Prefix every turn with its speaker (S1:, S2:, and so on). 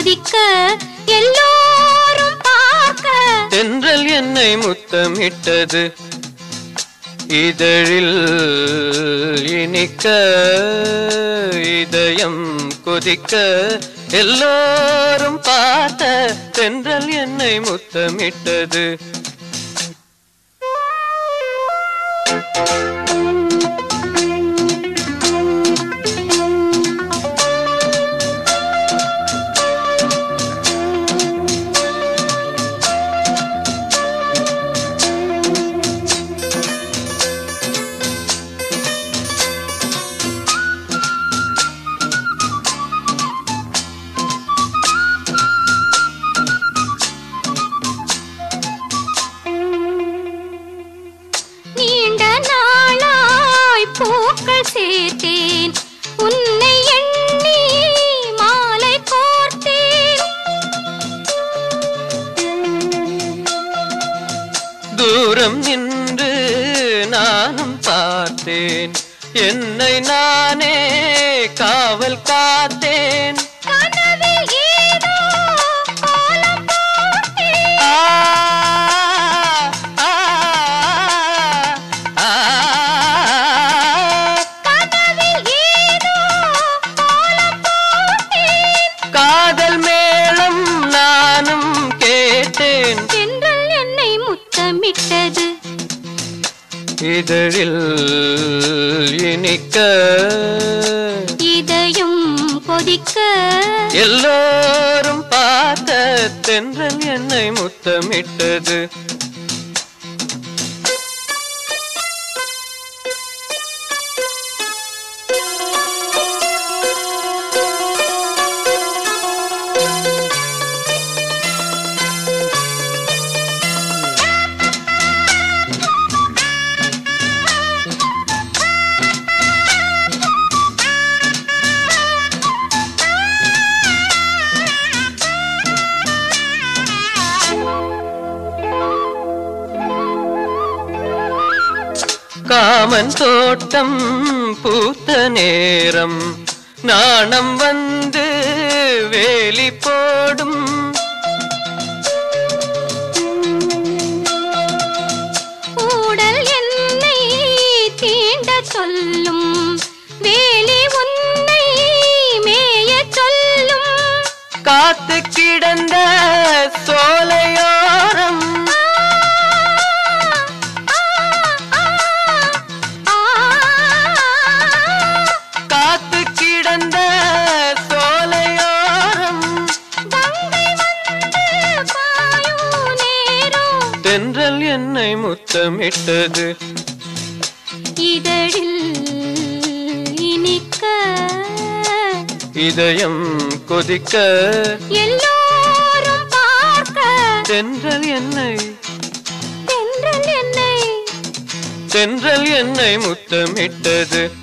S1: கொதிக்க எல்லோரும் பார்க்க
S2: தென்றல் என்னை முத்தமிட்டது இதழில் இனிக்க இதயம் கொதிக்க எல்லோரும் பார்த்த தென்றல் என்னை முத்தமிட்டது
S1: பூக்கள் சேர்த்தேன் உன்னை எண்ணி மாலை கோர்த்தேன்
S2: தூரம் நின்று நானும் பார்த்தேன் என்னை நானே காவல் காத்தேன்
S1: கனவில் ஏதோ கோலம் போட்டேன்
S2: காதல் மேளம் நானும் கேட்டேன்
S1: தென்றல் என்னை முத்தமிட்டது
S2: இதழில் இனிக்க
S1: இதயம் கொதிக்க
S2: எல்லோரும் பார்த்த தென்றல் என்னை முத்தமிட்டது காமன் தோட்டம் பூத்த நேரம் நாணம் வந்து வேலி போடும்
S1: ஊடல் என்னை தீண்ட சொல்லும் வேலி உன்னை மேய சொல்லும்
S2: காத்து கிடந்த சோலையோரம் தென்றல் என்னை முத்தமிட்டது
S1: இதழில் இனிக்க
S2: இதயம் கொதிக்க
S1: எல்லோரும் பார்க்க
S2: தென்றல் என்னை
S1: தென்றல் என்னை
S2: தென்றல் என்னை முத்தமிட்டது